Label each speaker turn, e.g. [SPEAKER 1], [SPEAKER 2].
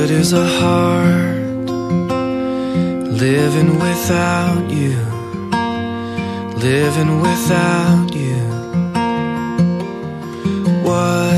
[SPEAKER 1] good is a heart living without you, living without you? What